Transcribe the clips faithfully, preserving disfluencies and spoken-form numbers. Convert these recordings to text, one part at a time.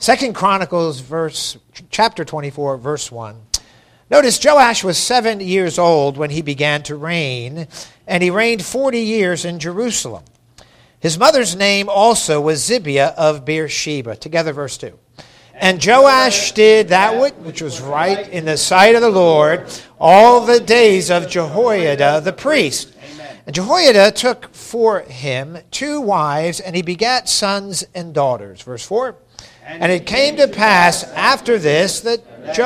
Second Chronicles verse chapter twenty-four, verse one. Notice Joash was seven years old when he began to reign, and he reigned forty years in Jerusalem. His mother's name also was Zibiah of Beersheba. Together, verse two. And Joash did that which was right in the sight of the Lord all the days of Jehoiada the priest. And Jehoiada took for him two wives, and he begat sons and daughters. Verse four. And it came to pass after this that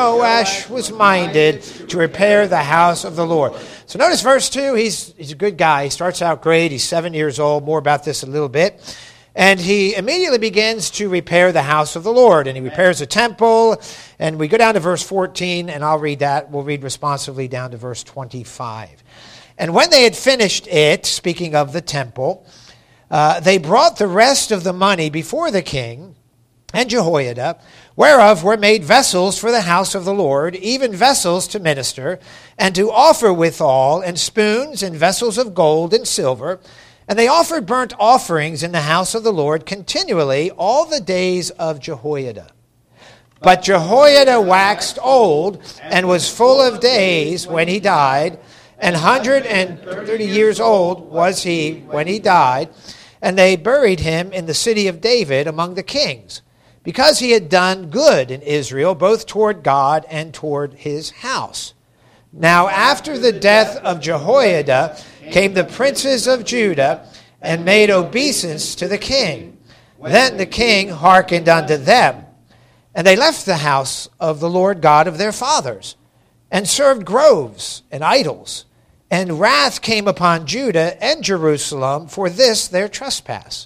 Joash was minded to repair the house of the Lord. So notice verse two, he's, he's a good guy. He starts out great. He's seven years old. More about this in a little bit. And he immediately begins to repair the house of the Lord. And he repairs the temple. And we go down to verse fourteen, and I'll read that. We'll read responsively down to verse twenty-five. And when they had finished it, speaking of the temple, uh, they brought the rest of the money before the king and Jehoiada, whereof were made vessels for the house of the Lord, even vessels to minister, and to offer withal, and spoons, and vessels of gold and silver. And they offered burnt offerings in the house of the Lord continually all the days of Jehoiada. But Jehoiada waxed old, and was full of days when he died, and hundred and thirty years old was he when he died, and they buried him in the city of David among the kings, because he had done good in Israel, both toward God and toward his house. Now after the death of Jehoiada came the princes of Judah, and made obeisance to the king. Then the king hearkened unto them, and they left the house of the Lord God of their fathers, and served groves and idols. And wrath came upon Judah and Jerusalem for this their trespass.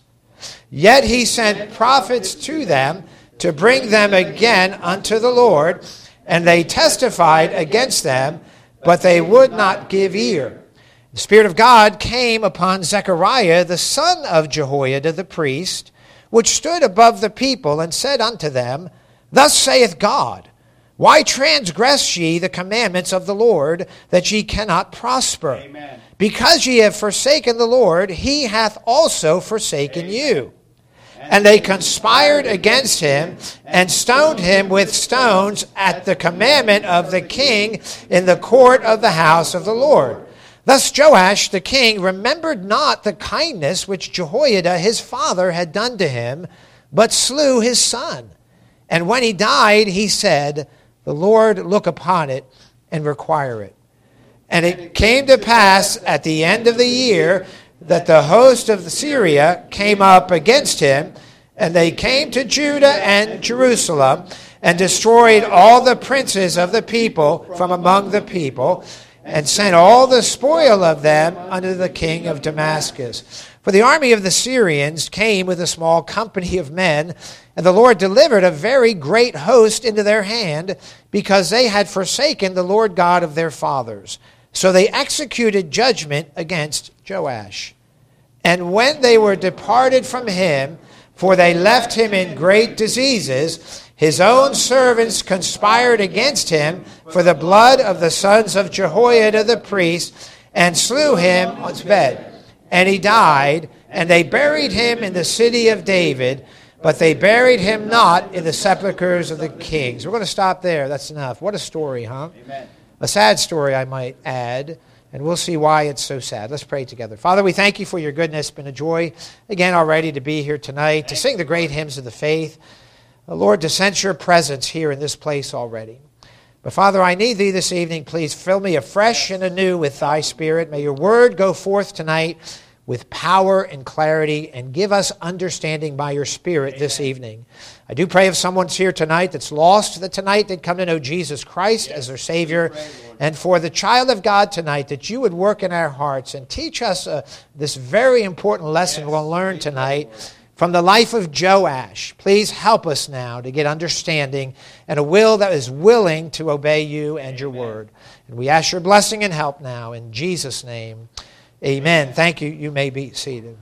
Yet he sent prophets to them to bring them again unto the Lord, and they testified against them, but they would not give ear. The Spirit of God came upon Zechariah, the son of Jehoiada the priest, which stood above the people, and said unto them, Thus saith God, Why transgress ye the commandments of the Lord, that ye cannot prosper? Amen. Because ye have forsaken the Lord, he hath also forsaken Amen. You. And they conspired against him, and stoned him with stones at the commandment of the king in the court of the house of the Lord. Thus Joash the king remembered not the kindness which Jehoiada his father had done to him, but slew his son. And when he died, he said, The Lord look upon it and require it. And it came to pass at the end of the year that the host of Syria came up against him, and they came to Judah and Jerusalem, and destroyed all the princes of the people from among the people, and sent all the spoil of them unto the king of Damascus. For the army of the Syrians came with a small company of men, and the Lord delivered a very great host into their hand, because they had forsaken the Lord God of their fathers. So they executed judgment against Joash. And when they were departed from him, for they left him in great diseases, his own servants conspired against him for the blood of the sons of Jehoiada the priest, and slew him on his bed. And he died, and they buried him in the city of David, but they buried him not in the sepulchres of the kings. We're going to stop there. That's enough. What a story, huh? Amen. A sad story, I might add, and we'll see why it's so sad. Let's pray together. Father, we thank you for your goodness. It's been a joy, again, already to be here tonight, to sing the great hymns of the faith. Lord, to sense your presence here in this place already. But Father, I need thee this evening. Please fill me afresh and anew with thy Spirit. May your word go forth tonight with power and clarity, and give us understanding by your Spirit this evening. I do pray if someone's here tonight that's lost, that tonight they'd come to know Jesus Christ yes. as their Savior. Pray, and for the child of God tonight, that you would work in our hearts and teach us uh, this very important lesson yes. we'll learn tonight from the life of Joash. Please help us now to get understanding and a will that is willing to obey you and Amen. Your word. And we ask your blessing and help now in Jesus' name. Amen. Thank you. You may be seated.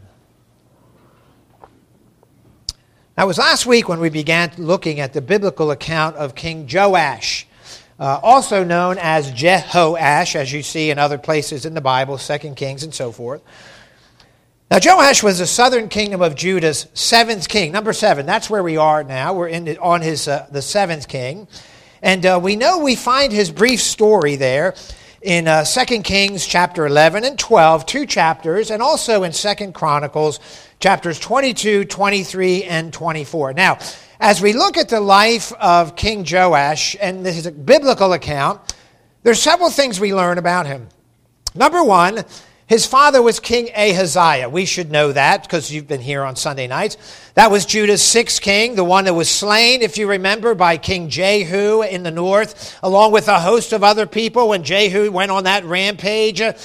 Now, it was last week when we began looking at the biblical account of King Joash, uh, also known as Jehoash, as you see in other places in the Bible, Second Kings and so forth. Now, Joash was the southern kingdom of Judah's seventh king. Number seven, that's where we are now. We're in the, on his uh, the seventh king. And uh, we know we find his brief story there in uh, Second Kings chapter eleven and twelve, two chapters, and also in Second Chronicles chapters twenty-two, twenty-three, and twenty-four. Now, as we look at the life of King Joash, and this is a biblical account, there's several things we learn about him. Number one, his father was King Ahaziah. We should know that because you've been here on Sunday nights. That was Judah's sixth king, the one that was slain, if you remember, by King Jehu in the north, along with a host of other people. When Jehu went on that rampage, uh,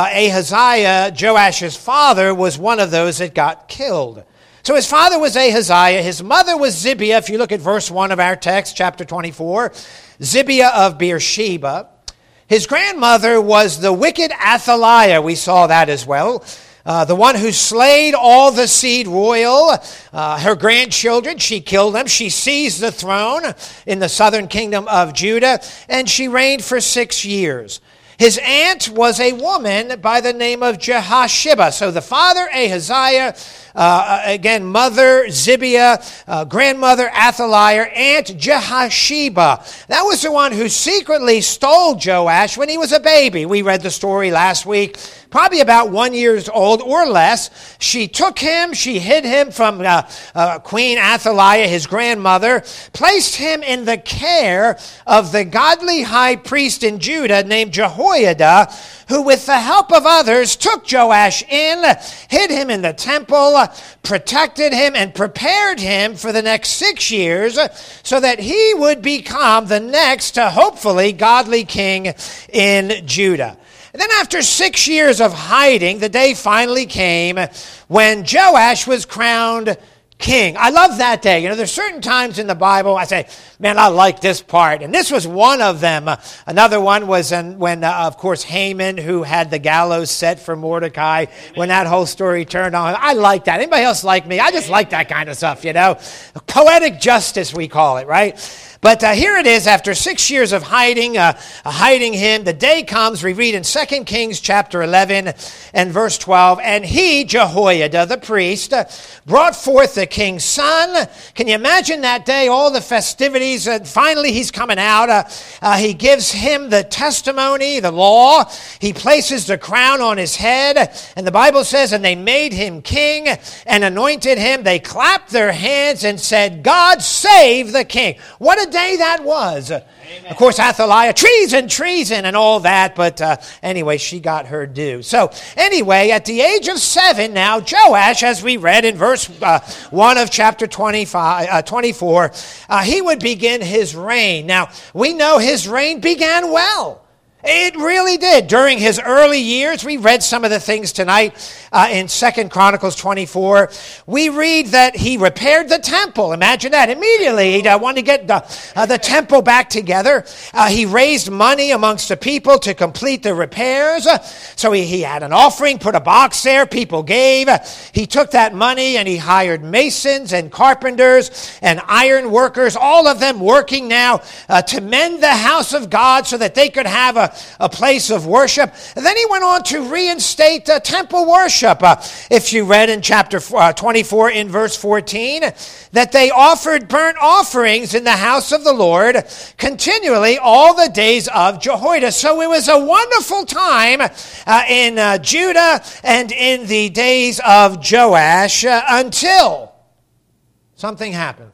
Ahaziah, Joash's father, was one of those that got killed. So his father was Ahaziah. His mother was Zibiah. If you look at verse one of our text, chapter twenty-four, Zibiah of Beersheba. His grandmother was the wicked Athaliah. We saw that as well. Uh, the one who slayed all the seed royal. Uh, her grandchildren, she killed them. She seized the throne in the southern kingdom of Judah, and she reigned for six years. His aunt was a woman by the name of Jehosheba. So the father, Ahaziah, uh, again, mother, Zibiah, uh, grandmother, Athaliah, aunt, Jehosheba. That was the one who secretly stole Joash when he was a baby. We read the story last week. Probably about one years old or less. She took him, she hid him from uh, uh, Queen Athaliah, his grandmother, placed him in the care of the godly high priest in Judah named Jehoiada, who with the help of others took Joash in, hid him in the temple, protected him, and prepared him for the next six years so that he would become the next, uh, hopefully, godly king in Judah. And then after six years of hiding, the day finally came when Joash was crowned king. I love that day. You know, there's certain times in the Bible I say, man, I like this part. And this was one of them. Uh, another one was in, when, uh, of course, Haman, who had the gallows set for Mordecai, Amen. When that whole story turned on. I like that. Anybody else like me? I just like that kind of stuff, you know. Poetic justice, we call it, right? But uh, here it is, after six years of hiding, uh, hiding him, the day comes, we read in Second Kings chapter eleven and verse twelve, and he, Jehoiada, the priest, uh, brought forth the king's son. Can you imagine that day, all the festivities, and finally he's coming out. Uh, uh, he gives him the testimony, the law. He places the crown on his head, and the Bible says, and they made him king and anointed him. They clapped their hands and said, God save the king. What a day that was. Amen. Of course, Athaliah, treason, treason, and all that. But uh, anyway, she got her due. So anyway, at the age of seven now, Joash, as we read in verse uh, one of chapter twenty-five, uh, twenty-four, uh, he would begin his reign. Now, we know his reign began well. It really did. During his early years, we read some of the things tonight uh, in Second Chronicles twenty-four. We read that he repaired the temple. Imagine that. Immediately, he uh, wanted to get the, uh, the temple back together. Uh, he raised money amongst the people to complete the repairs. Uh, so he, he had an offering, put a box there, people gave. Uh, he took that money and he hired masons and carpenters and iron workers, all of them working now uh, to mend the house of God so that they could have a a place of worship. And then he went on to reinstate uh, temple worship. Uh, if you read in chapter uh, twenty-four in verse fourteen, that they offered burnt offerings in the house of the Lord continually all the days of Jehoiada. So it was a wonderful time uh, in uh, Judah and in the days of Joash uh, until something happened.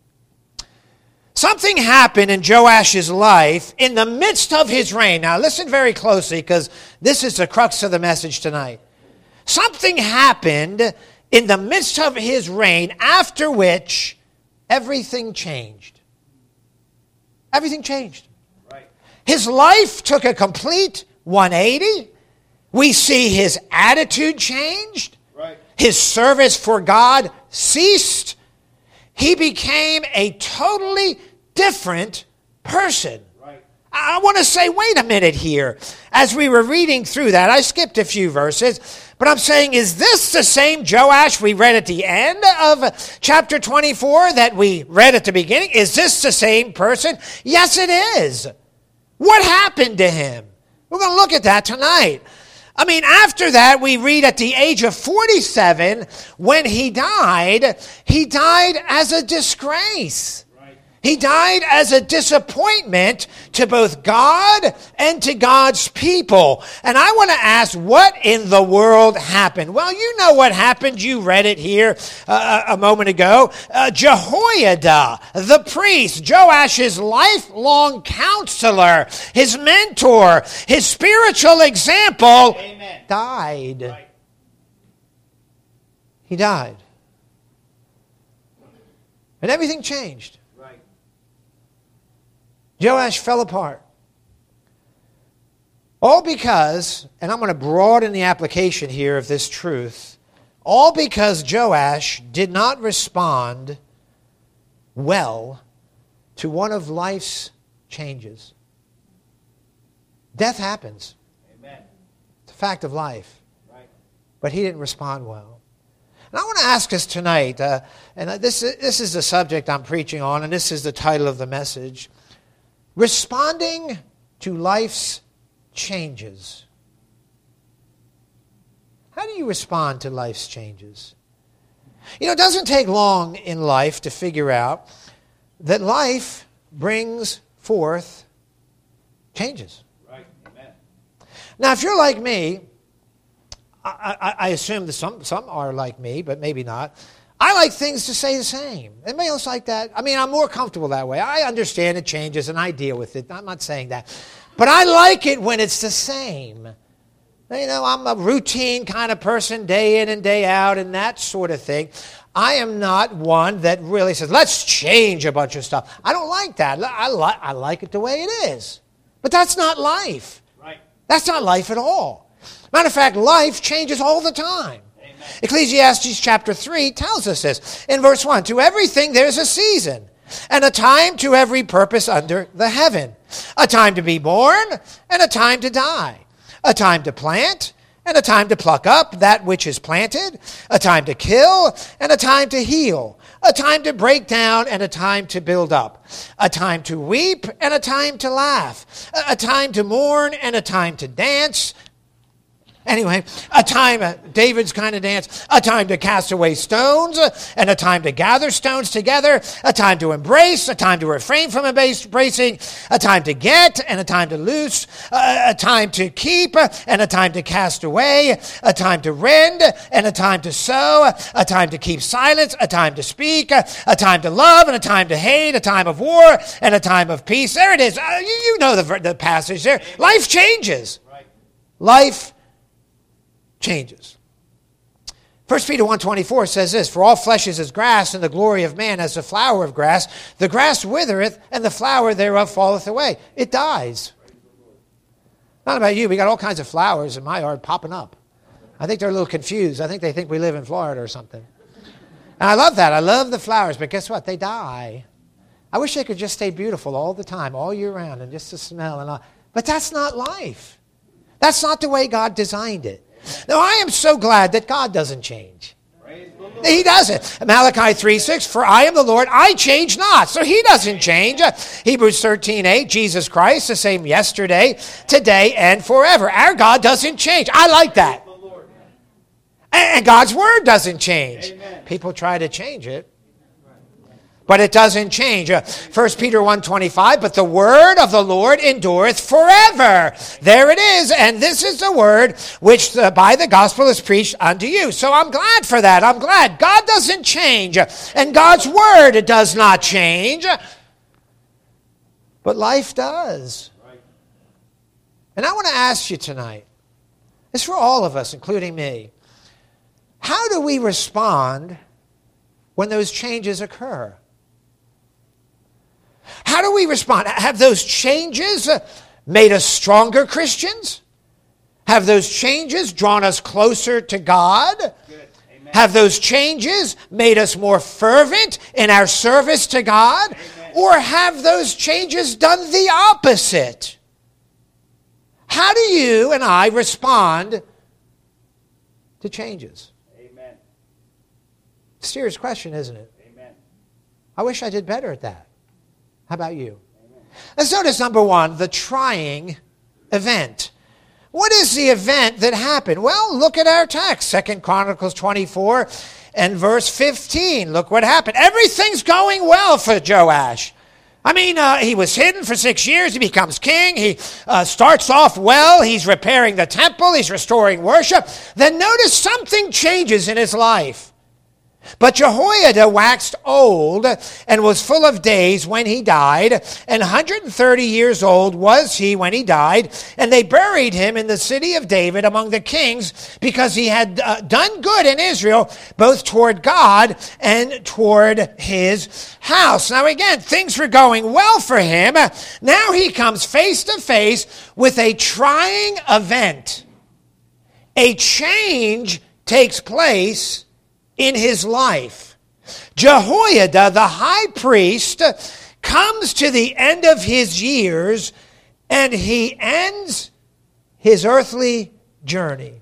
Something happened in Joash's life in the midst of his reign. Now listen very closely because this is the crux of the message tonight. Something happened in the midst of his reign after which everything changed. Everything changed. Right. His life took a complete one eighty. We see his attitude changed. Right. His service for God ceased. He became a totally different person. Right. I want to say, wait a minute here. As we were reading through that, I skipped a few verses, but I'm saying, is this the same Joash we read at the end of chapter twenty-four that we read at the beginning? Is this the same person? Yes, it is. What happened to him? We're going to look at that tonight. I mean, after that, we read at the age of forty-seven, when he died, he died as a disgrace. He died as a disappointment to both God and to God's people. And I want to ask, what in the world happened? Well, you know what happened. You read it here uh, a moment ago. Uh, Jehoiada, the priest, Joash's lifelong counselor, his mentor, his spiritual example, Amen. died. Right. He died. And everything changed. Joash fell apart. All because, and I'm going to broaden the application here of this truth, all because Joash did not respond well to one of life's changes. Death happens. Amen. It's a fact of life. Right. But he didn't respond well. And I want to ask us tonight, uh, and this, this is the subject I'm preaching on, and this is the title of the message, responding to life's changes. How do you respond to life's changes? You know, it doesn't take long in life to figure out that life brings forth changes. Right. Amen. Now, if you're like me, I, I, I assume that some, some are like me, but maybe not. I like things to stay the same. Anybody else like that? I mean, I'm more comfortable that way. I understand it changes and I deal with it. I'm not saying that. But I like it when it's the same. You know, I'm a routine kind of person, day in and day out and that sort of thing. I am not one that really says, let's change a bunch of stuff. I don't like that. I, li- I like it the way it is. But that's not life. Right. That's not life at all. Matter of fact, life changes all the time. Ecclesiastes chapter three tells us this. In verse one, to everything there's a season, and a time to every purpose under the heaven. A time to be born, and a time to die. A time to plant, and a time to pluck up that which is planted. A time to kill, and a time to heal. A time to break down, and a time to build up. A time to weep, and a time to laugh. A time to mourn, and a time to dance. Anyway, a time, uh, David's kind of dance, a time to cast away stones, uh, and a time to gather stones together, a time to embrace, a time to refrain from embracing, a time to get, and a time to loose, uh, a time to keep, uh, and a time to cast away, a time to rend, and a time to sow, a time to keep silence, a time to speak, uh, a time to love, and a time to hate, a time of war, and a time of peace. There it is. Uh, you, you know the, the passage there. Life changes. Right. Life changes. First Peter one twenty-four says this, for all flesh is as grass, and the glory of man as the flower of grass. The grass withereth, and the flower thereof falleth away. It dies. Not about you. We got all kinds of flowers in my yard popping up. I think they're a little confused. I think they think we live in Florida or something. And I love that. I love the flowers, but guess what? They die. I wish they could just stay beautiful all the time, all year round, and just the smell and all. But that's not life. That's not the way God designed it. Now, I am so glad that God doesn't change. He doesn't. Malachi three six, for I am the Lord, I change not. So he doesn't change. Hebrews thirteen eight, Jesus Christ, the same yesterday, today, and forever. Our God doesn't change. I like that. And God's word doesn't change. People try to change it, but it doesn't change. Uh, First Peter one twenty-five, but the word of the Lord endureth forever. There it is. And this is the word which uh, by the gospel is preached unto you. So I'm glad for that. I'm glad. God doesn't change. And God's word does not change. But life does. And I want to ask you tonight, it's for all of us, including me, how do we respond when those changes occur? How do we respond? Have those changes made us stronger Christians? Have those changes drawn us closer to God? Have those changes made us more fervent in our service to God? Amen. Or have those changes done the opposite? How do you and I respond to changes? Amen. Serious question, isn't it? Amen. I wish I did better at that. How about you? Amen. Let's notice number one, the trying event. What is the event that happened? Well, look at our text, Second Chronicles twenty-four and verse fifteen. Look what happened. Everything's going well for Joash. I mean, uh, he was hidden for six years. He becomes king. He uh, starts off well. He's repairing the temple. He's restoring worship. Then notice something changes in his life. But Jehoiada waxed old and was full of days when he died, and one hundred thirty years old was he when he died, and they buried him in the city of David among the kings, because he had uh, done good in Israel, both toward God and toward his house. Now again, things were going well for him. Now he comes face to face with a trying event. A change takes place in his life. Jehoiada, the high priest, comes to the end of his years, and he ends his earthly journey.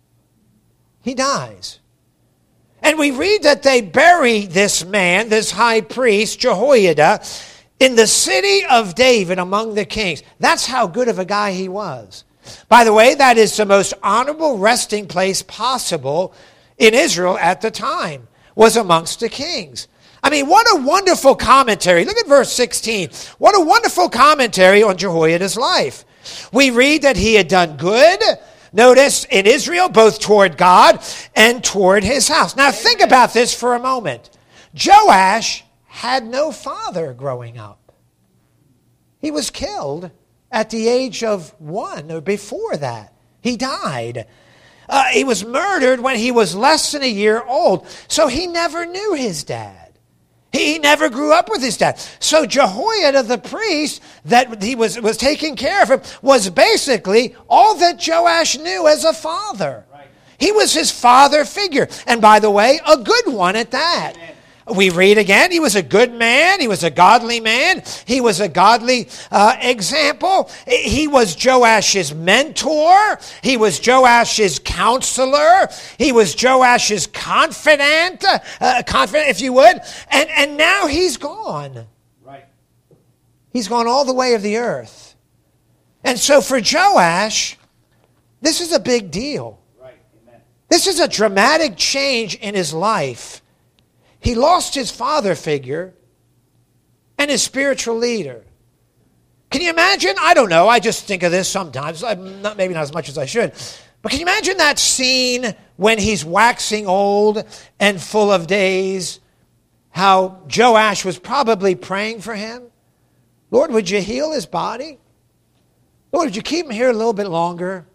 He dies. And we read that they bury this man, this high priest, Jehoiada, in the city of David among the kings. That's how good of a guy he was. By the way, that is the most honorable resting place possible in Israel at the time, was amongst the kings. I mean, what a wonderful commentary. Look at verse sixteen. What a wonderful commentary on Jehoiada's life. We read that he had done good, notice, in Israel, both toward God and toward his house. Now think about this for a moment. Joash had no father growing up. He was killed at the age of one, or before that. He died. Uh, he was murdered when he was less than a year old. So he never knew his dad. He never grew up with his dad. So Jehoiada, the priest that he was, was taking care of him, was basically all that Joash knew as a father. Right. He was his father figure. And by the way, a good one at that. Amen. We read again, he was a good man. He was a godly man. He was a godly uh, example. He was Joash's mentor. He was Joash's counselor. He was Joash's confidant, uh, confidant, if you would. And, and now he's gone. Right. He's gone all the way of the earth. And so for Joash, this is a big deal. Right. Amen. This is a dramatic change in his life. He lost his father figure and his spiritual leader. Can you imagine? I don't know. I just think of this sometimes. I'm not, maybe not as much as I should. But can you imagine that scene when he's waxing old and full of days? How Joash was probably praying for him. Lord, would you heal his body? Lord, would you keep him here a little bit longer?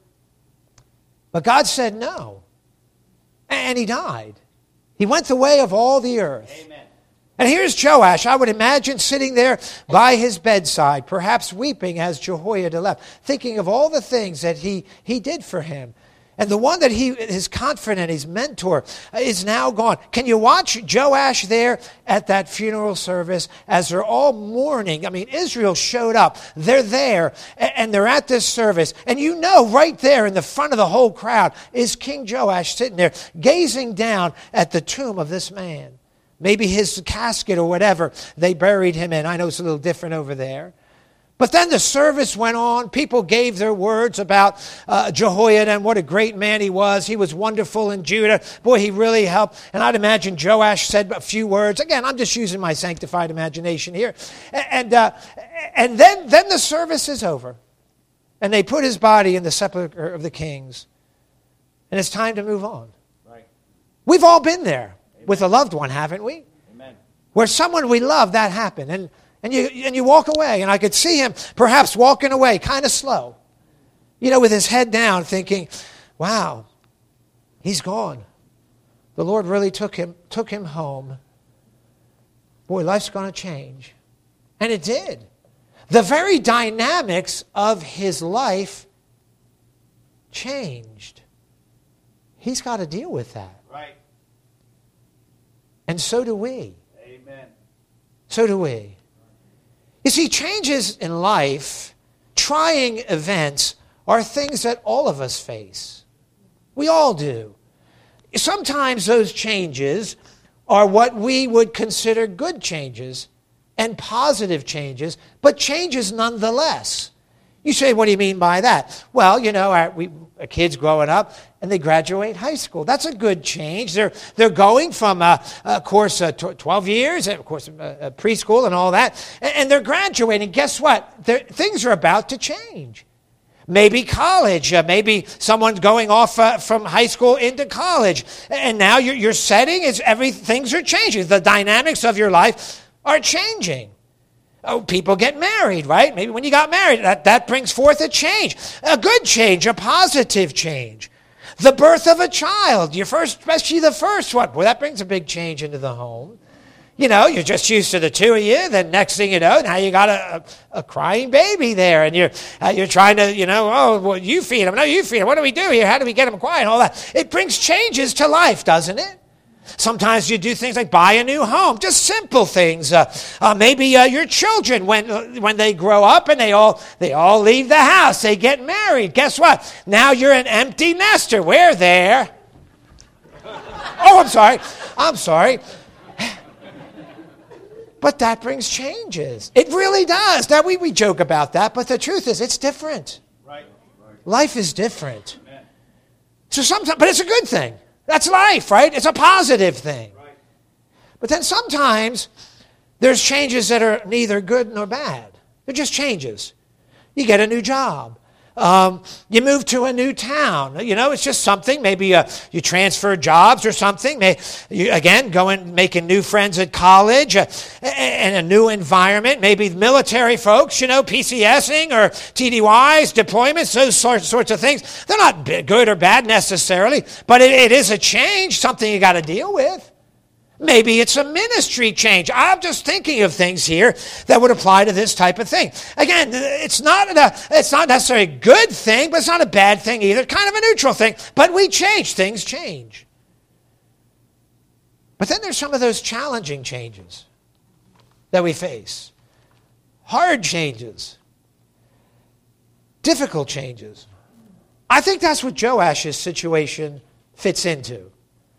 But God said no. And he died. He went the way of all the earth. Amen. And here's Joash. I would imagine sitting there by his bedside, perhaps weeping as Jehoiada left, thinking of all the things that he, he did for him. And the one that he, his confidant, his mentor, is now gone. Can you watch Joash there at that funeral service as they're all mourning? I mean, Israel showed up. They're there, and they're at this service. And you know right there in the front of the whole crowd is King Joash sitting there, gazing down at the tomb of this man. Maybe his casket or whatever they buried him in. I know it's a little different over there. But then the service went on. People gave their words about uh, Jehoiada and what a great man he was. He was wonderful in Judah. Boy, he really helped. And I'd imagine Joash said a few words. Again, I'm just using my sanctified imagination here. And uh, and then, then the service is over. And they put his body in the sepulchre of the kings. And it's time to move on. Right. We've all been there. Amen. With a loved one, haven't we? Amen. Where someone we love, that happened. And And you and you walk away, and I could see him perhaps walking away kind of slow, you know, with his head down, thinking, wow, he's gone. The Lord really took him, took him home. Boy, life's going to change. And it did. The very dynamics of his life changed. He's got to deal with that. Right. And so do we. Amen. So do we. You see, changes in life, trying events, are things that all of us face. We all do. Sometimes those changes are what we would consider good changes and positive changes, but changes nonetheless. You say, what do you mean by that? Well, you know, our, we, our kids growing up, and they graduate high school. That's a good change. They're, they're going from, uh, of course, uh, twelve years, of course, uh, preschool and all that, and, and they're graduating. Guess what? They're, things are about to change. Maybe college. Uh, maybe someone's going off uh, from high school into college. And now your, your setting is, every, things are changing. The dynamics of your life are changing. Oh, people get married, right? Maybe when you got married, that, that brings forth a change. A good change, a positive change. The birth of a child, your first, especially the first one. Well, that brings a big change into the home. You know, you're just used to the two of you. Then next thing you know, now you got a, a, a crying baby there. And you're uh, you're trying to, you know, oh, well, you feed him. No, you feed him. What do we do here? How do we get him quiet? And all that. It brings changes to life, doesn't it? Sometimes you do things like buy a new home, just simple things. Uh, uh, maybe uh, your children, when uh, when they grow up and they all they all leave the house, they get married. Guess what? Now you're an empty nester. We're there. Oh, I'm sorry. I'm sorry. But that brings changes. It really does. Now, we, we joke about that, but the truth is it's different. Right. Life is different. Amen. So sometimes, but it's a good thing. That's life, right? It's a positive thing. Right. But then sometimes there's changes that are neither good nor bad. They're just changes. You get a new job. Um, you move to a new town. You know, it's just something. Maybe uh, you transfer jobs or something. May, you, again, going, making new friends at college uh, and a new environment. Maybe military folks, you know, PCSing or T D Ys, deployments, those sorts, sorts of things. They're not good or bad necessarily, but it, it is a change, something you got to deal with. Maybe it's a ministry change. I'm just thinking of things here that would apply to this type of thing. Again, it's not a, it's not necessarily a good thing, but it's not a bad thing either. Kind of a neutral thing. But we change. Things change. But then there's some of those challenging changes that we face. Hard changes. Difficult changes. I think that's what Joash's situation fits into.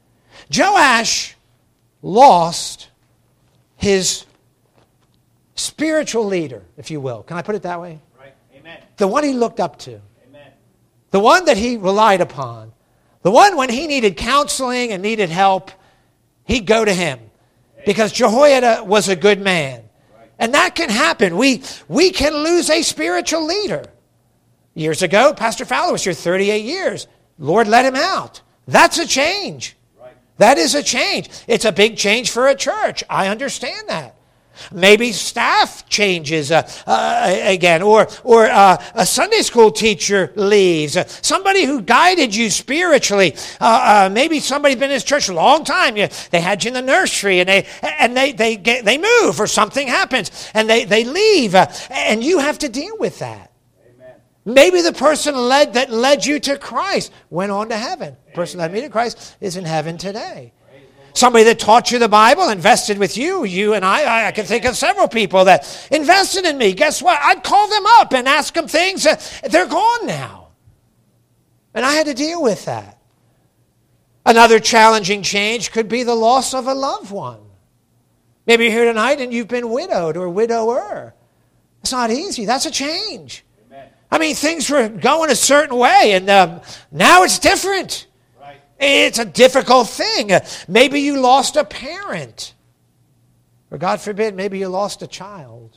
Joash lost his spiritual leader, if you will. Can I put it that way? Right. Amen. The one he looked up to. Amen. The one that he relied upon. The one when he needed counseling and needed help, he'd go to him. Amen. Because Jehoiada was a good man. Right. And that can happen. We, we can lose a spiritual leader. Years ago, Pastor Fowler was here thirty-eight years. Lord let him out. That's a change. That is a change. It's a big change for a church. I understand that. Maybe staff changes uh, uh, again, or or uh, a Sunday school teacher leaves. Uh, somebody who guided you spiritually. Uh, uh, maybe somebody's been in this church a long time. You, they had you in the nursery, and they and they they get, they move, or something happens, and they they leave, uh, and you have to deal with that. Maybe the person led that led you to Christ went on to heaven. The person that led me to Christ is in heaven today. Somebody that taught you the Bible, invested with you, you and I, I can think of several people that invested in me. Guess what? I'd call them up and ask them things. They're gone now. And I had to deal with that. Another challenging change could be the loss of a loved one. Maybe you're here tonight and you've been widowed or widower. It's not easy. That's a change. I mean, things were going a certain way, and um, now it's different. Right. It's a difficult thing. Uh, maybe you lost a parent. Or God forbid, maybe you lost a child.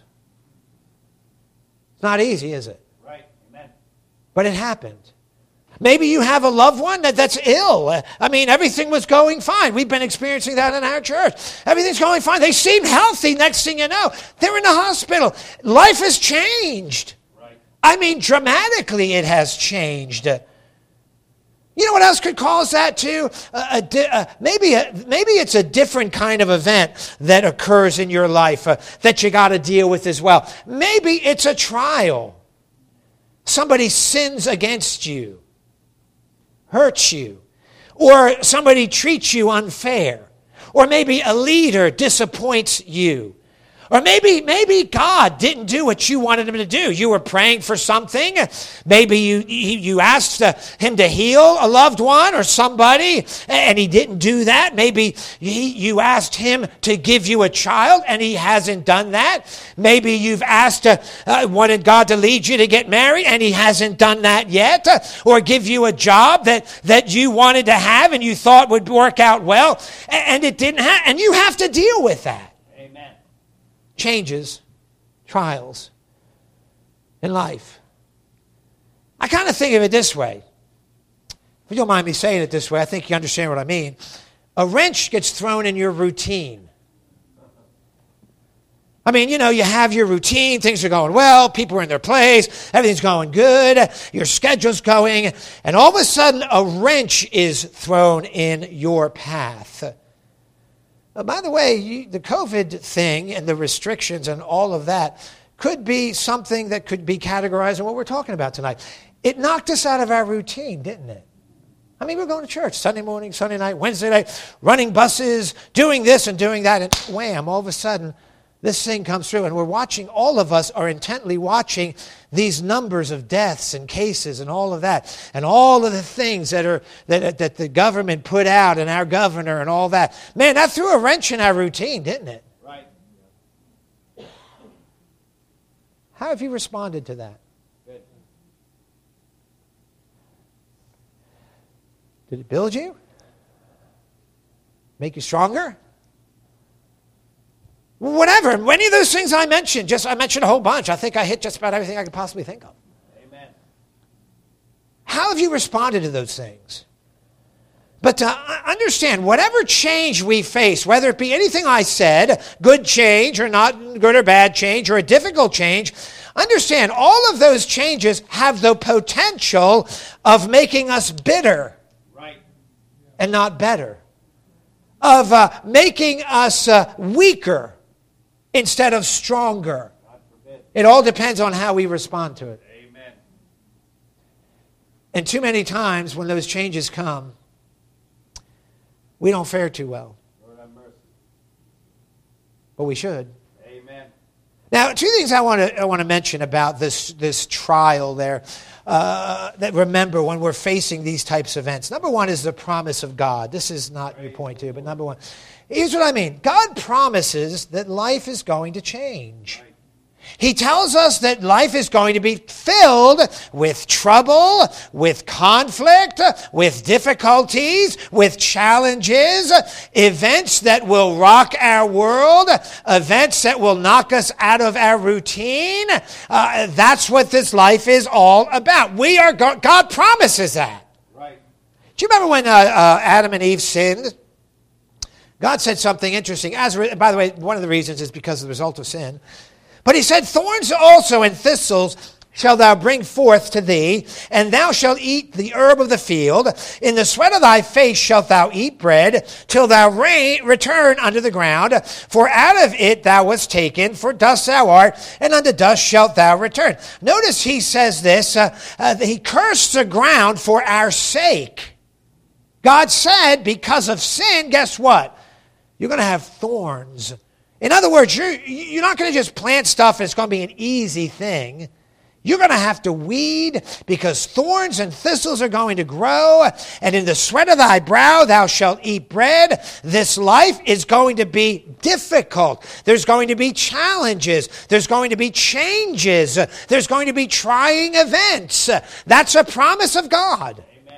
It's not easy, is it? Right. Amen. But it happened. Maybe you have a loved one that, that's ill. Uh, I mean, everything was going fine. We've been experiencing that in our church. Everything's going fine. They seem healthy. Next thing you know, they're in the hospital. Life has changed. I mean, dramatically it has changed. You know what else could cause that too? Uh, a, uh, maybe, a, maybe it's a different kind of event that occurs in your life uh, that you got to deal with as well. Maybe it's a trial. Somebody sins against you, hurts you, or somebody treats you unfair, or maybe a leader disappoints you. Or maybe, maybe God didn't do what you wanted him to do. You were praying for something. Maybe you, you asked him to heal a loved one or somebody, and he didn't do that. Maybe he, you asked him to give you a child, and he hasn't done that. Maybe you've asked, uh, uh, wanted God to lead you to get married, and he hasn't done that yet. Or give you a job that, that you wanted to have and you thought would work out well, and it didn't happen. And you have to deal with that. Changes, trials in life. I kind of think of it this way. If you don't mind me saying it this way, I think you understand what I mean. A wrench gets thrown in your routine. I mean, you know, you have your routine, things are going well, people are in their place, everything's going good, your schedule's going, and all of a sudden a wrench is thrown in your path. Uh, by the way, you, the COVID thing and the restrictions and all of that could be something that could be categorized in what we're talking about tonight. It knocked us out of our routine, didn't it? I mean, we're going to church Sunday morning, Sunday night, Wednesday night, running buses, doing this and doing that, and wham, all of a sudden, this thing comes through, and we're watching, all of us are intently watching these numbers of deaths and cases and all of that, and all of the things that are that, that the government put out, and our governor and all that. Man, that threw a wrench in our routine, didn't it? Right. How have you responded to that? Good. Did it build you? Make you stronger? Whatever. Any of those things I mentioned, just I mentioned a whole bunch. I think I hit just about everything I could possibly think of. Amen. How have you responded to those things? But to understand, whatever change we face, whether it be anything I said, good change or not good or bad change, or a difficult change, understand all of those changes have the potential of making us bitter. Right. And not better. Of uh, making us uh, weaker instead of stronger. It all depends on how we respond to it. Amen. And too many times when those changes come, we don't fare too well. Lord have mercy. But we should. Amen. Now, two things I want to I want to mention about this this trial there. Uh, that remember when we're facing these types of events. Number one is the promise of God. This is not your point two, but number one. Here's what I mean. God promises that life is going to change. He tells us that life is going to be filled with trouble, with conflict, with difficulties, with challenges, events that will rock our world, events that will knock us out of our routine. Uh, that's what this life is all about. We are go- God promises that. Right. Do you remember when uh, uh, Adam and Eve sinned? God said something interesting. As re- by the way, one of the reasons is because of the result of sin. But he said, thorns also and thistles shalt thou bring forth to thee, and thou shalt eat the herb of the field. In the sweat of thy face shalt thou eat bread, till thou reign, return unto the ground. For out of it thou wast taken, for dust thou art, and unto dust shalt thou return. Notice he says this, uh, uh, he cursed the ground for our sake. God said, because of sin, guess what? You're going to have thorns. In other words, you're, you're not going to just plant stuff and it's going to be an easy thing. You're going to have to weed because thorns and thistles are going to grow. And in the sweat of thy brow thou shalt eat bread. This life is going to be difficult. There's going to be challenges. There's going to be changes. There's going to be trying events. That's a promise of God.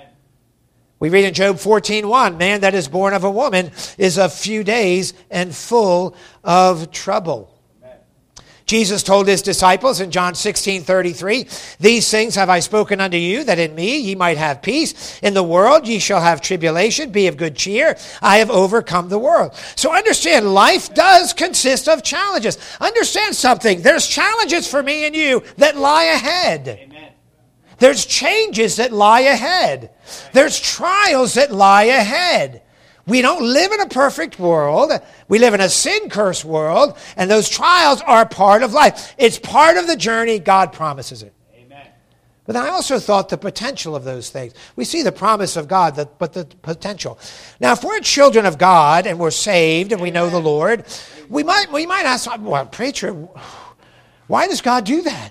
We read in Job fourteen one, man that is born of a woman is of few days and full of trouble. Amen. Jesus told his disciples in John sixteen thirty-three, these things have I spoken unto you, that in me ye might have peace. In the world ye shall have tribulation. Be of good cheer. I have overcome the world. So understand, life does consist of challenges. Understand something. There's challenges for me and you that lie ahead. Amen. There's changes that lie ahead. There's trials that lie ahead. We don't live in a perfect world. We live in a sin-cursed world, and those trials are part of life. It's part of the journey. God promises it. Amen. But I also thought the potential of those things. We see the promise of God, but the potential. Now, if we're children of God and we're saved and we know the Lord, we might we might ask, well, preacher, why does God do that?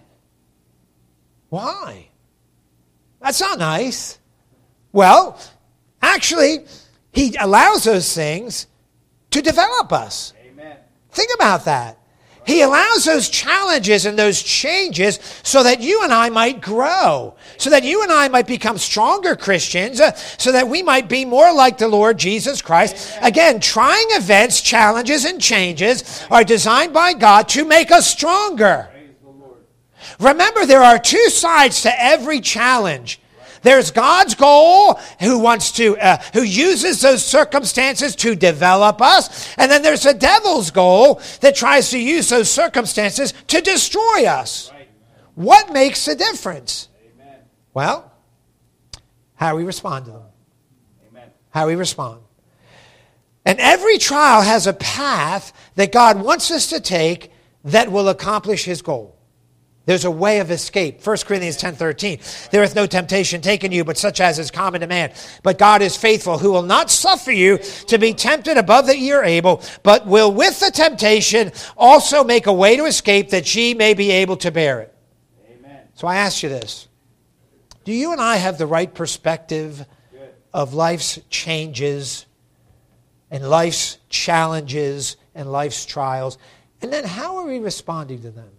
Why? That's not nice. Well, actually, he allows those things to develop us. Amen. Think about that. He allows those challenges and those changes so that you and I might grow, so that you and I might become stronger Christians, uh, so that we might be more like the Lord Jesus Christ. Again, trying events, challenges, and changes are designed by God to make us stronger. Remember, there are two sides to every challenge. There's God's goal, who wants to, uh, who uses those circumstances to develop us. And then there's the devil's goal that tries to use those circumstances to destroy us. Right. What makes the difference? Amen. Well, how we respond to them. Amen. How we respond. And every trial has a path that God wants us to take that will accomplish his goal. There's a way of escape. First Corinthians ten thirteen. There is no temptation taken you, but such as is common to man. But God is faithful, who will not suffer you to be tempted above that ye are able, but will with the temptation also make a way to escape, that ye may be able to bear it. Amen. So I ask you this. Do you and I have the right perspective of life's changes and life's challenges and life's trials? And then how are we responding to them?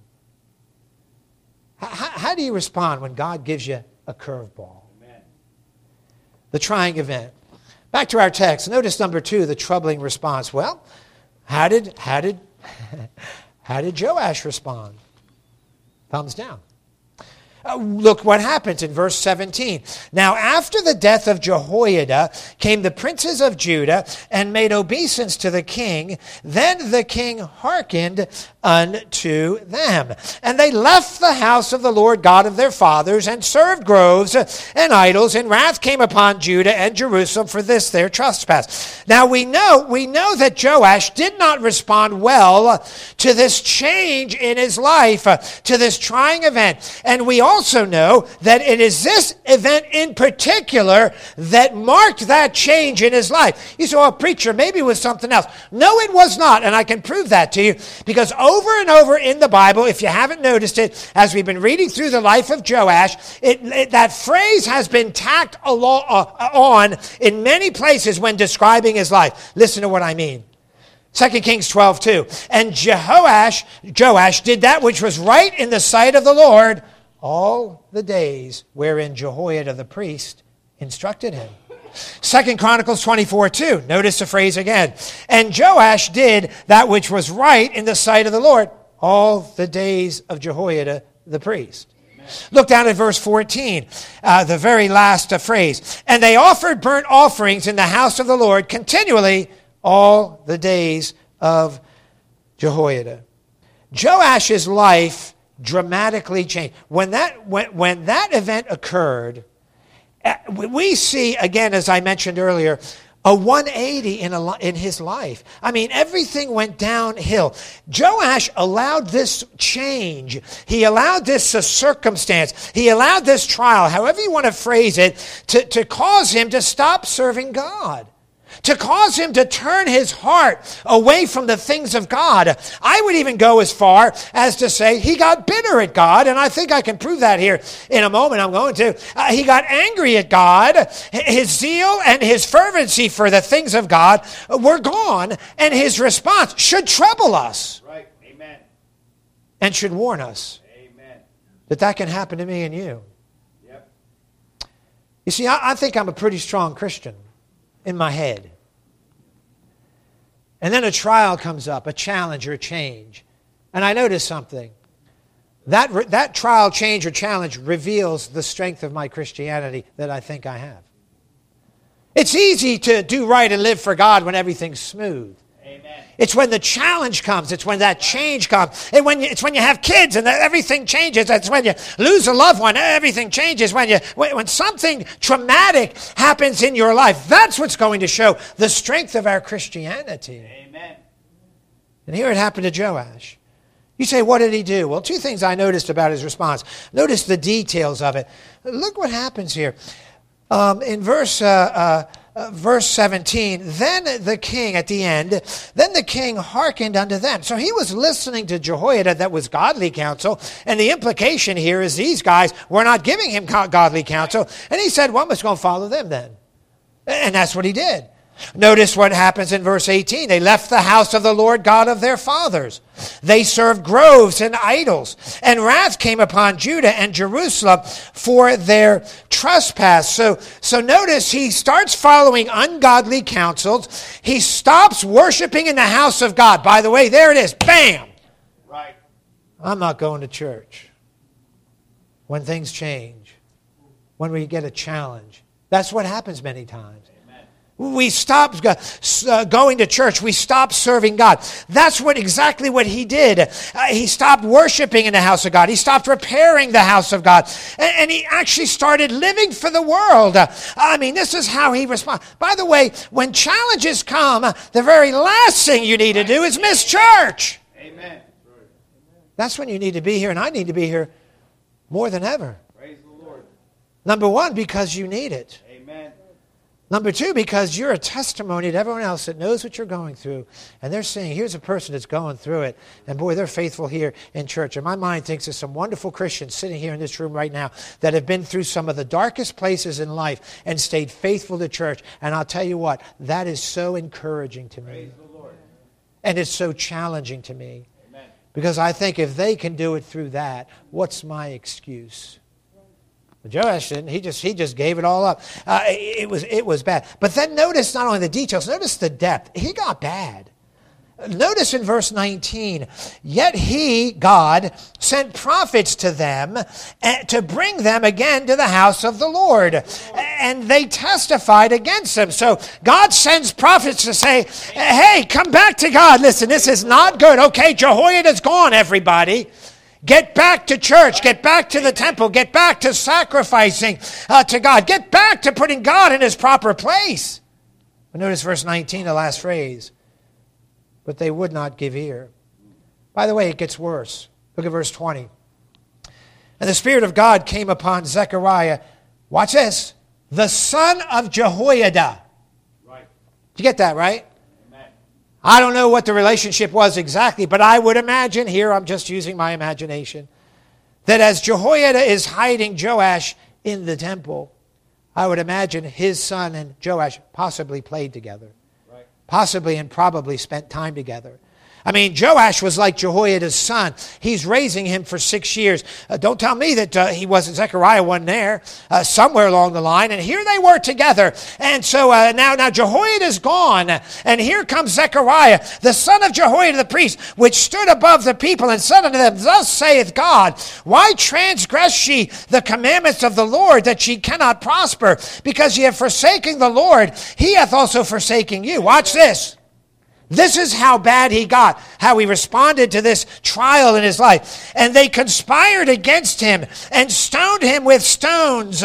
How, how do you respond when God gives you a curveball? Amen. The trying event. Back to our text. Notice number two, the troubling response. Well, how did how did how did Joash respond? Thumbs down. Uh, look what happens in verse seventeen. Now, after the death of Jehoiada, came the princes of Judah and made obeisance to the king. Then the king hearkened unto them. And they left the house of the Lord God of their fathers and served groves and idols. And wrath came upon Judah and Jerusalem for this their trespass. Now we know, we know that Joash did not respond well to this change in his life, uh, to this trying event. And we also know that it is this event in particular that marked that change in his life. You say, well, preacher, maybe it was something else. No, it was not. And I can prove that to you because over and over in the Bible, if you haven't noticed it, as we've been reading through the life of Joash, it, it, that phrase has been tacked along, uh, on in many places when describing his life. Listen to what I mean. Second Kings twelve two. And Jehoash, Joash did that which was right in the sight of the Lord all the days wherein Jehoiada the priest instructed him. Second Chronicles twenty-four two. Notice the phrase again. And Joash did that which was right in the sight of the Lord all the days of Jehoiada the priest. Amen. Look down at verse fourteen, uh, the very last uh, phrase. And they offered burnt offerings in the house of the Lord continually all the days of Jehoiada. Joash's life dramatically changed. When that, when, when that event occurred, we see, again, as I mentioned earlier, a one eighty in, a, in his life. I mean, everything went downhill. Joash allowed this change. He allowed this uh, circumstance. He allowed this trial, however you want to phrase it, to, to cause him to stop serving God. To cause him to turn his heart away from the things of God. I would even go as far as to say he got bitter at God, and I think I can prove that here in a moment. I'm going to. Uh, he got angry at God. His zeal and his fervency for the things of God were gone, and his response should trouble us. Right. Amen. And should warn us. Amen. That that can happen to me and you. Yep. You see, I, I think I'm a pretty strong Christian in my head. And then a trial comes up, a challenge or a change. And I notice something. That, that trial, change, or challenge reveals the strength of my Christianity that I think I have. It's easy to do right and live for God when everything's smooth. Amen. It's when the challenge comes. It's when that change comes. And when you, it's when you have kids and everything changes. It's when you lose a loved one. Everything changes. When you when something traumatic happens in your life, that's what's going to show the strength of our Christianity. Amen. And here it happened to Joash. You say, what did he do? Well, two things I noticed about his response. Notice the details of it. Look what happens here. Um, in verse uh, uh, uh, verse seventeen, then the king, at the end, then the king hearkened unto them. So he was listening to Jehoiada, that was godly counsel, and the implication here is these guys were not giving him godly counsel, and he said, well, I'm just going to follow them then. And that's what he did. Notice what happens in verse eighteen. They left the house of the Lord God of their fathers. They served groves and idols. And wrath came upon Judah and Jerusalem for their trespass. So, so notice he starts following ungodly counsels. He stops worshiping in the house of God. By the way, there it is. Bam! Right. I'm not going to church. When things change. When we get a challenge. That's what happens many times. We stop uh, going to church. We stop serving God. That's what exactly what he did. Uh, he stopped worshiping in the house of God. He stopped repairing the house of God. And, and he actually started living for the world. Uh, I mean, this is how he responds. By the way, when challenges come, the very last thing you need to do is miss church. Amen. That's when you need to be here, and I need to be here more than ever. Praise the Lord. Number one, because you need it. Amen. Number two, because you're a testimony to everyone else that knows what you're going through. And they're saying, here's a person that's going through it. And boy, they're faithful here in church. And my mind thinks there's some wonderful Christians sitting here in this room right now that have been through some of the darkest places in life and stayed faithful to church. And I'll tell you what, that is so encouraging to me. Praise the Lord. And it's so challenging to me. Amen. Because I think if they can do it through that, what's my excuse? Joash didn't. He just he just gave it all up. Uh, it, it was it was bad. But then notice not only the details, notice the depth. He got bad. Notice in verse nineteen, yet he, God, sent prophets to them to bring them again to the house of the Lord. And they testified against them. So God sends prophets to say, hey, come back to God. Listen, this is not good. Okay, Jehoiada's gone, everybody. Get back to church. Get back to the temple. Get back to sacrificing uh, to God. Get back to putting God in his proper place. But notice verse nineteen, the last phrase. But they would not give ear. By the way, it gets worse. Look at verse twenty. And the Spirit of God came upon Zechariah. Watch this. The son of Jehoiada. Right. Did you get that, right? Amen. I don't know what the relationship was exactly, but I would imagine, here I'm just using my imagination, that as Jehoiada is hiding Joash in the temple, I would imagine his son and Joash possibly played together. Right. Possibly and probably spent time together. I mean, Joash was like Jehoiada's son. He's raising him for six years. Uh, don't tell me that uh, he wasn't, Zechariah wasn't there, uh, somewhere along the line. And here they were together. And so uh, now, now Jehoiada's gone. And here comes Zechariah, the son of Jehoiada the priest, which stood above the people and said unto them, Thus saith God, why transgress ye the commandments of the Lord, that ye cannot prosper? Because ye have forsaken the Lord, he hath also forsaken you. Watch this. This is how bad he got, how he responded to this trial in his life. And they conspired against him and stoned him with stones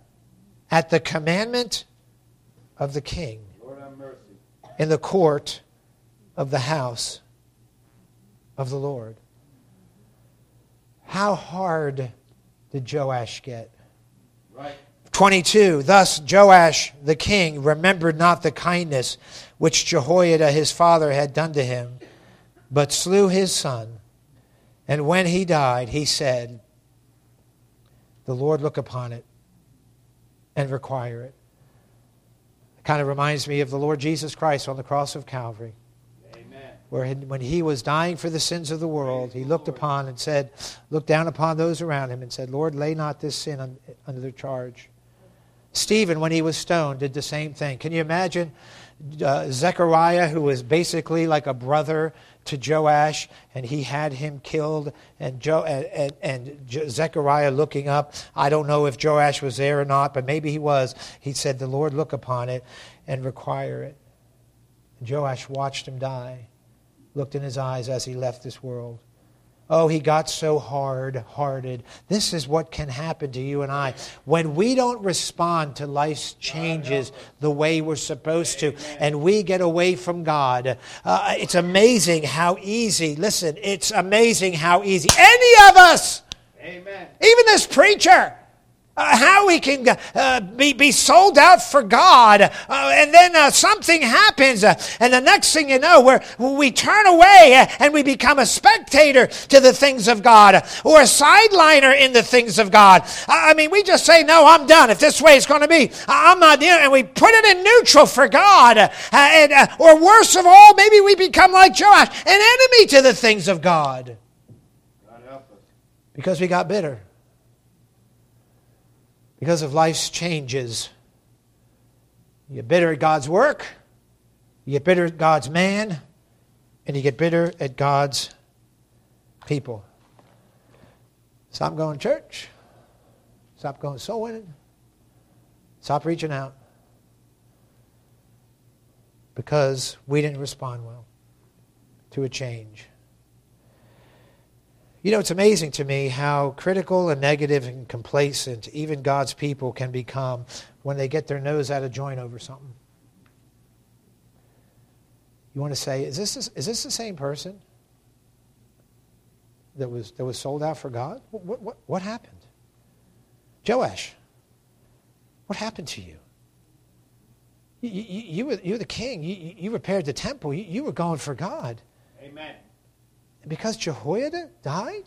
at the commandment of the king. Lord have mercy. In the court of the house of the Lord. How hard did Joash get? Right. twenty-two, thus Joash the king remembered not the kindness which Jehoiada his father had done to him, but slew his son. And when he died, he said, the Lord look upon it and require it. It kind of reminds me of the Lord Jesus Christ on the cross of Calvary. Amen. Where when he was dying for the sins of the world, he looked upon and said, looked down upon those around him and said, Lord, lay not this sin under their charge. Stephen, when he was stoned, did the same thing. Can you imagine uh, Zechariah, who was basically like a brother to Joash, and he had him killed, and, jo- and, and, and Zechariah looking up. I don't know if Joash was there or not, but maybe he was. He said, the Lord look upon it and require it. And Joash watched him die, looked in his eyes as he left this world. Oh, he got so hard-hearted. This is what can happen to you and I. When we don't respond to life's changes the way we're supposed to, and we get away from God, uh, it's amazing how easy, listen, it's amazing how easy any of us, Amen. even this preacher, Uh, how we can uh, be, be sold out for God, uh, and then uh, something happens, uh, and the next thing you know, we're, we turn away uh, and we become a spectator to the things of God, or a sideliner in the things of God. I mean, we just say, no, I'm done. If this way it's going to be, I'm not doing it. And we put it in neutral for God. Uh, and, uh, or worse of all, maybe we become like Joash, an enemy to the things of God. God help us. Because we got bitter. Because of life's changes. You get bitter at God's work, you get bitter at God's man, and you get bitter at God's people. Stop going to church. Stop going soul winning. Stop reaching out. Because we didn't respond well to a change. You know, it's amazing to me how critical and negative and complacent even God's people can become when they get their nose out of joint over something. You want to say, is this is this the same person that was that was sold out for God? What what what happened? Joash, what happened to you? You, you, you were you were the king. You, you repaired the temple. You, you were going for God. Amen. Because Jehoiada died?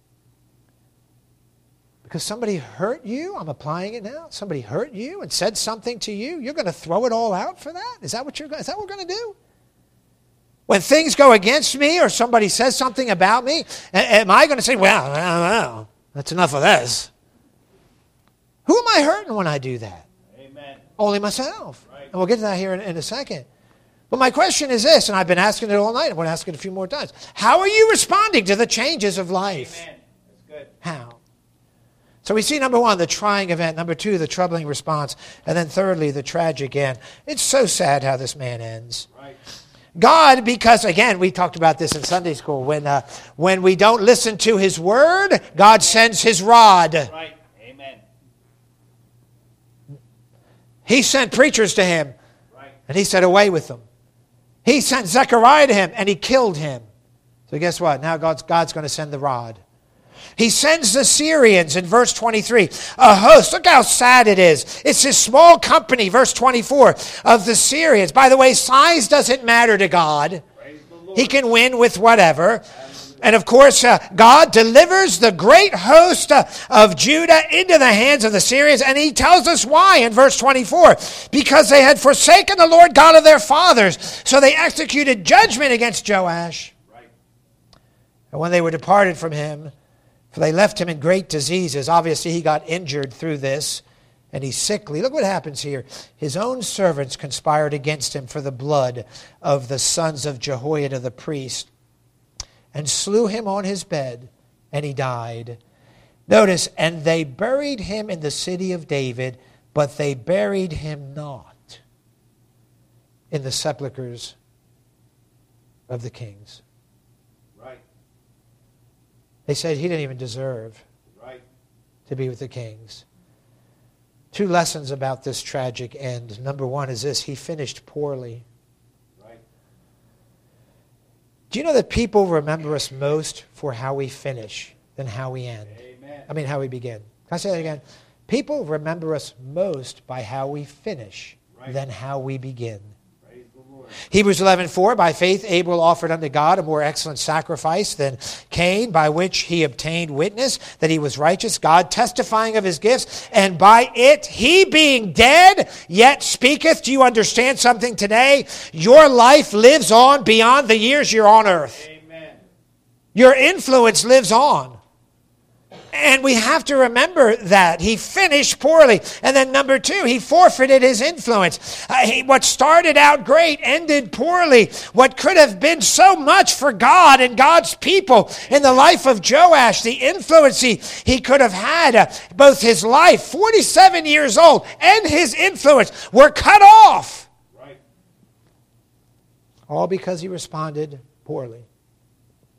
Because somebody hurt you? I'm applying it now. Somebody hurt you and said something to you? You're going to throw it all out for that? Is that what you're is that what we're going to do? When things go against me or somebody says something about me, am I going to say, well, well, that's enough of this? Who am I hurting when I do that? Amen. Only myself. Right. And we'll get to that here in, in a second. But my question is this, and I've been asking it all night. I'm going to ask it a few more times. How are you responding to the changes of life? Amen. That's good. How? So we see, number one, the trying event. Number two, the troubling response. And then thirdly, the tragic end. It's so sad how this man ends. Right. God, because, again, we talked about this in Sunday school. When, uh, when we don't listen to his word, God sends his rod. Right. Amen. He sent preachers to him. Right. And he said, away with them. He sent Zechariah to him, and he killed him. So guess what? Now God's, God's going to send the rod. He sends the Syrians in verse twenty-three. A host. Look how sad it is. It's this small company, verse twenty-four, of the Syrians. By the way, size doesn't matter to God. Praise the Lord. He can win with whatever. And of course, uh, God delivers the great host uh, of Judah into the hands of the Syrians. And he tells us why in verse twenty-four. Because they had forsaken the Lord God of their fathers. So they executed judgment against Joash. Right. And when they were departed from him, for they left him in great diseases. Obviously, he got injured through this. And he's sickly. Look what happens here. His own servants conspired against him for the blood of the sons of Jehoiada the priest, and slew him on his bed, and he died. Notice, and they buried him in the city of David, but they buried him not in the sepulchres of the kings. Right. They said he didn't even deserve Right. to be with the kings. Two lessons about this tragic end. Number one is this: he finished poorly. Right. Do you know that people remember us most for how we finish than how we end? Amen. I mean, how we begin. Can I say that again? People remember us most by how we finish Right. than how we begin. Praise the Lord. Hebrews eleven four, by faith Abel offered unto God a more excellent sacrifice than Cain, by which he obtained witness that he was righteous, God testifying of his gifts, and by it he being dead yet speaketh. Do you understand something today? Your life lives on beyond the years you're on earth. Amen. Your influence lives on. And we have to remember that. He finished poorly. And then number two, he forfeited his influence. Uh, he, what started out great ended poorly. What could have been so much for God and God's people in the life of Joash, the influence he, he could have had, uh, both his life, forty-seven years old, and his influence were cut off. Right. All because he responded poorly.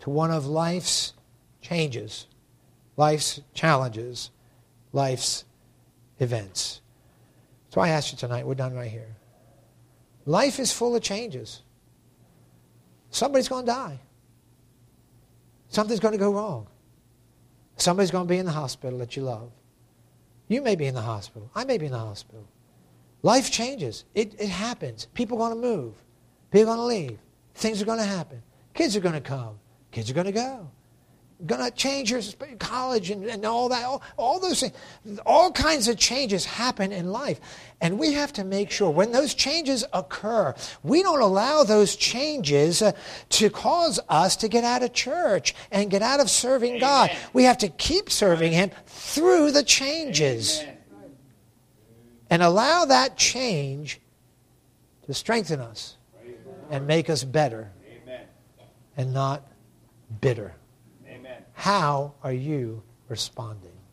to one of life's changes, life's challenges, life's events. So I ask you tonight, we're done right here. Life is full of changes. Somebody's going to die. Something's going to go wrong. Somebody's going to be in the hospital that you love. You may be in the hospital. I may be in the hospital. Life changes. It, it happens. People are going to move. People are going to leave. Things are going to happen. Kids are going to come. Kids are going to go. Going to change your college and, and all that. All, all those things. All kinds of changes happen in life. And we have to make sure when those changes occur, we don't allow those changes uh, to cause us to get out of church and get out of serving Amen. God. We have to keep serving Him through the changes. Amen. And allow that change to strengthen us and make us better. Amen. And not bitter. How are you responding?